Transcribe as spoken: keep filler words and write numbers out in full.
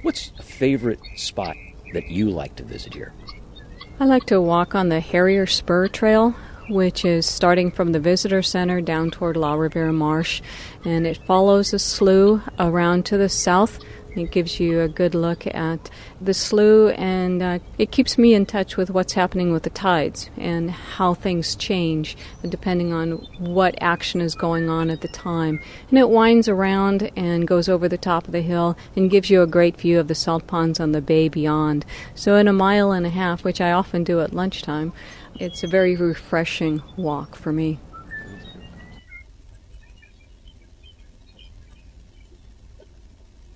What's a favorite spot that you like to visit here? I like to walk on the Harrier Spur Trail, which is starting from the Visitor Center down toward La Rivera Marsh, and it follows a slough around to the south. It gives you a good look at the slough, and uh, it keeps me in touch with what's happening with the tides and how things change depending on what action is going on at the time. And it winds around and goes over the top of the hill and gives you a great view of the salt ponds on the bay beyond. So in a mile and a half, which I often do at lunchtime, it's a very refreshing walk for me.